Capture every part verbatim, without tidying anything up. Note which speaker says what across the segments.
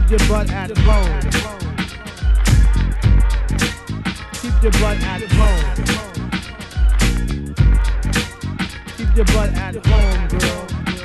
Speaker 1: your butt at home. Keep your butt at home. Keep your butt at home, girl.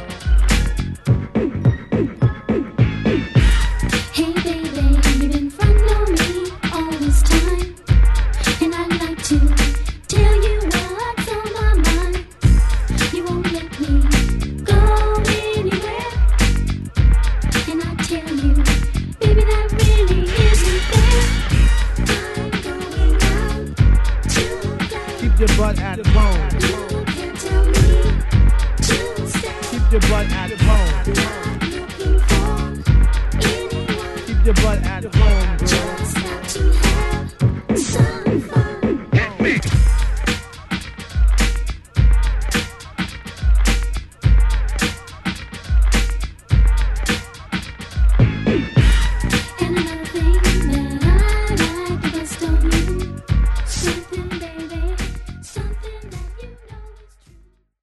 Speaker 2: Hey baby, you've been frontin' on me all this time, and I'd like to tell you what's on my mind. You won't let me go anywhere, and I tell you, baby, that really isn't fair. I'm going out to play.
Speaker 1: Keep your butt at home.
Speaker 2: You can't tell me to stay.
Speaker 1: Keep your butt at home.
Speaker 2: I'm not looking for anyone.
Speaker 1: Keep your butt at